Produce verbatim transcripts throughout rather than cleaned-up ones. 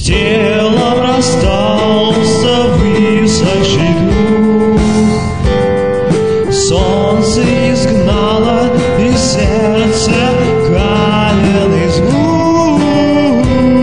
телом расстался высохший дух. Солнце изгнало из сердца каменный звук.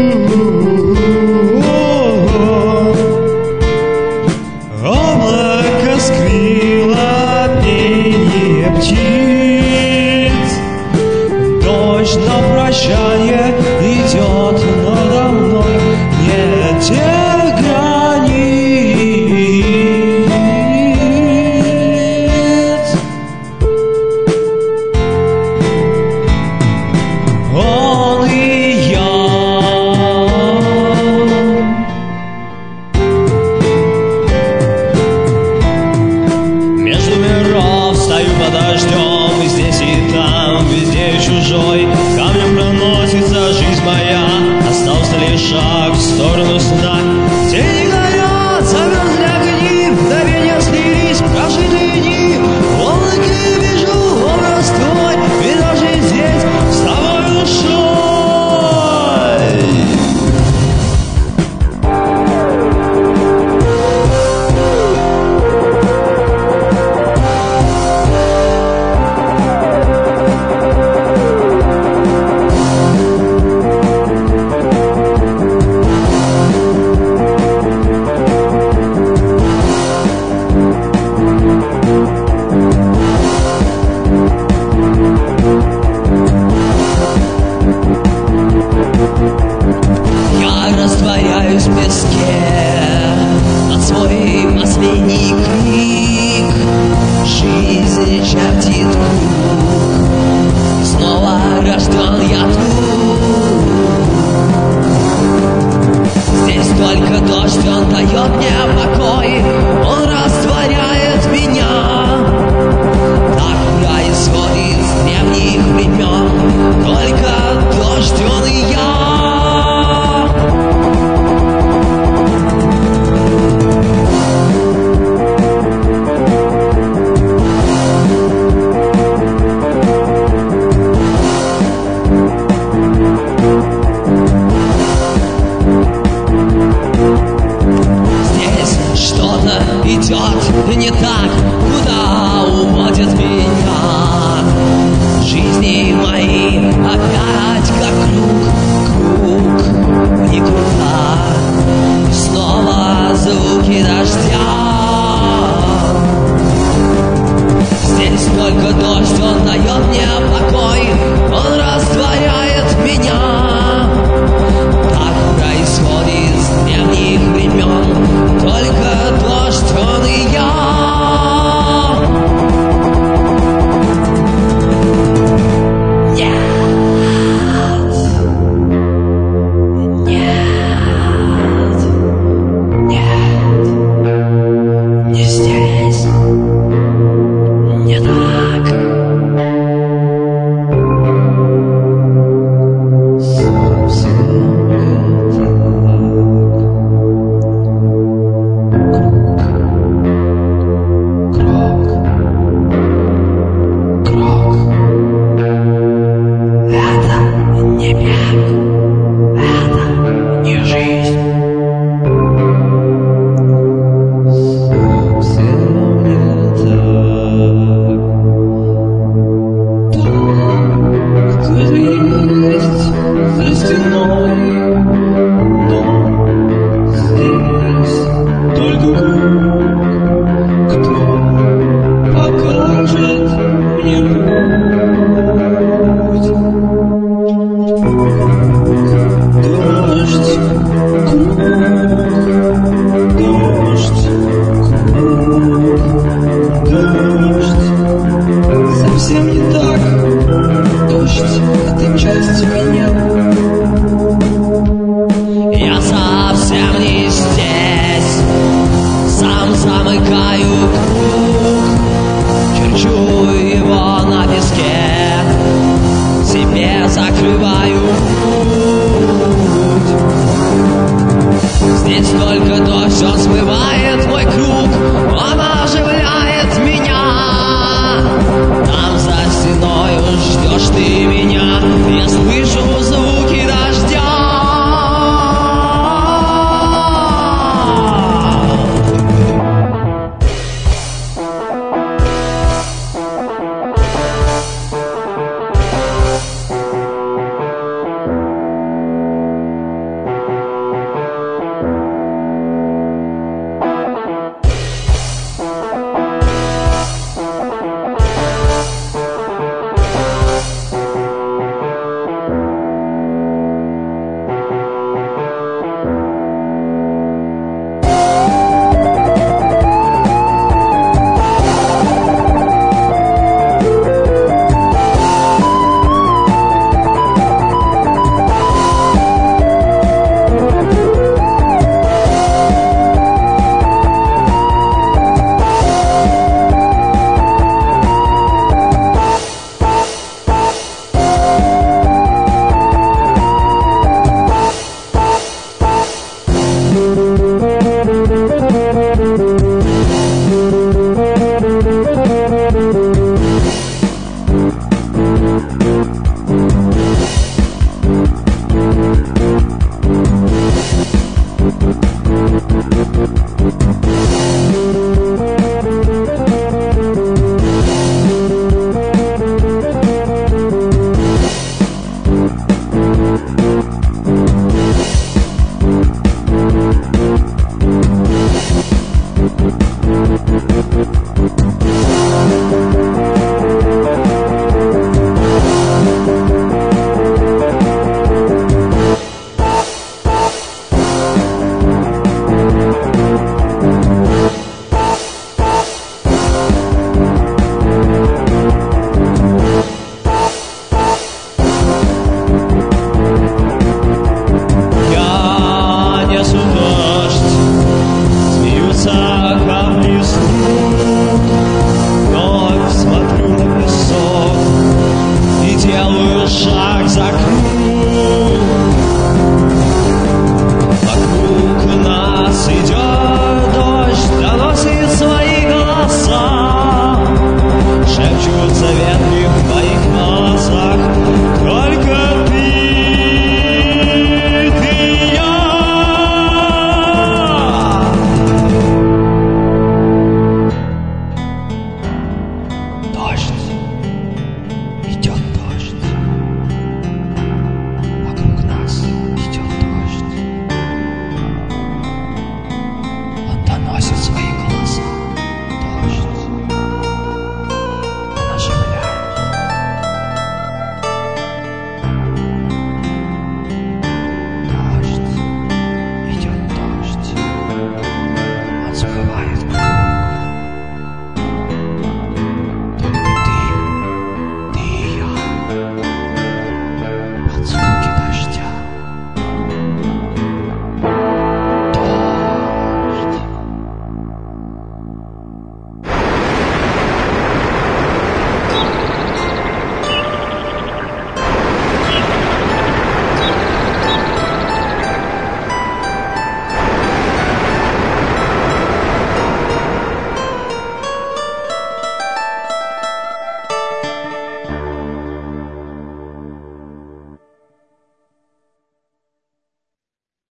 Облако скрыло пение птиц. Дождь на прощание идет надо мной. Нет тех границ. Он и я. Между миров стою под дождем, и здесь и там, везде чужой. Камнем проносится жизнь моя, остался лишь шаг в сторону сна. Тени горят, замерзли огни, мгновения слились, прожитые дни. Волнами вижу образ твой, и даже здесь с тобой душой. Я растворяюсь в песке, на свой последний крик. Жизнь чертит круг, и снова рожден я тут. Здесь только дождь, он дает мне покой, он растворяет меня. Так происходит с древних времен, только дождь, он и я. Здесь что-то идет не так, куда уводит меня. Жизни мои опять как круг, круг никуда. Снова звуки дождя. Здесь только дождь, он дает мне покой, он растворяет меня. Так происходит с древних времен, только дождь, он и я. Здесь только дождь, он